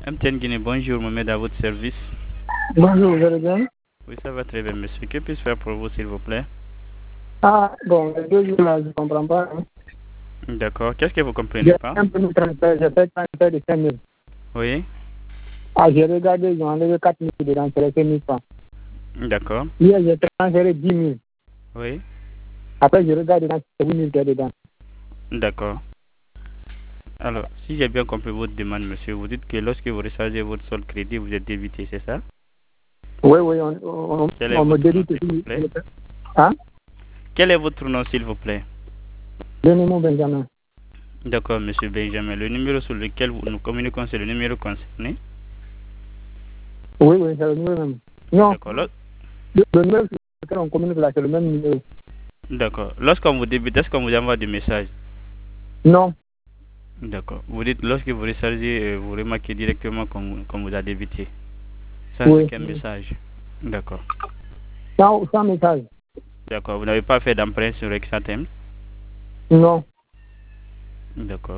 MTN Guinée, bonjour, Mohamed à votre service. Bonjour, vous allez bien? Oui, ça va très bien, monsieur. Que puis-je faire pour vous, s'il vous plaît? Ah, bon, les 2 jours là, je ne comprends pas. Hein. D'accord. Qu'est-ce que vous comprenez J'ai pas? un peu de transfert, j'ai fait transfert de 5 000. Oui. Ah, j'ai regardé, ils ont enlevé 4 000 dedans, c'est resté 1 000 francs. D'accord. Hier, j'ai transféré 10 000. Oui. Après, je regarde dedans, c'est 8 000 qui est dedans. D'accord. Alors, si j'ai bien compris votre demande, monsieur, vous dites que lorsque vous rechargez votre solde crédit, vous êtes débité, c'est ça? Oui, Quel est on me votre nom, débite s'il vous aussi. plaît? Hein? Quel est votre nom, s'il vous plaît? Donnez-moi Benjamin. D'accord, monsieur Benjamin. Le numéro sur lequel nous communiquons, c'est le numéro concerné? Oui, c'est le numéro même. Non, D'accord. le numéro sur lequel on communique là, c'est le même numéro. D'accord. Lorsqu'on vous débite, est-ce qu'on vous envoie des messages? Non. D'accord. Vous dites, lorsque vous rechargez, vous remarquez directement qu'on vous a débité. Sans Oui. aucun message. D'accord. Sans message. D'accord. Vous n'avez pas fait d'emprunt sur Exatem? Non. D'accord.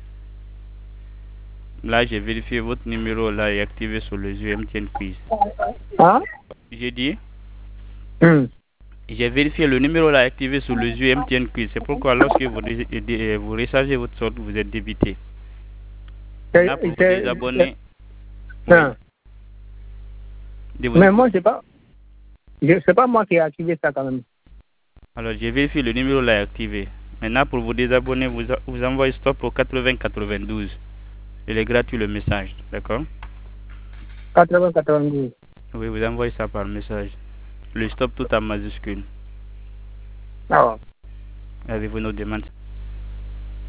Là, j'ai vérifié votre numéro là est activé sur le jeu MTN Quiz. Hein? J'ai dit, Hum. j'ai vérifié le numéro là activé sur le jeu MTN Quiz. C'est pourquoi lorsque vous rechargez votre solde, vous êtes débité. Maintenant, pour vous désabonner, oui. Hein. Vous Mais écoutez. moi, c'est pas moi qui ai activé ça quand même. Alors, j'ai vérifié le numéro là est activé. Maintenant, pour vous désabonner, vous envoyez stop au 8092. Il est gratuit le message, d'accord? 80-92. Oui, vous envoyez ça par message. Le stop tout en majuscule. Ah. Avez-vous nos demandes?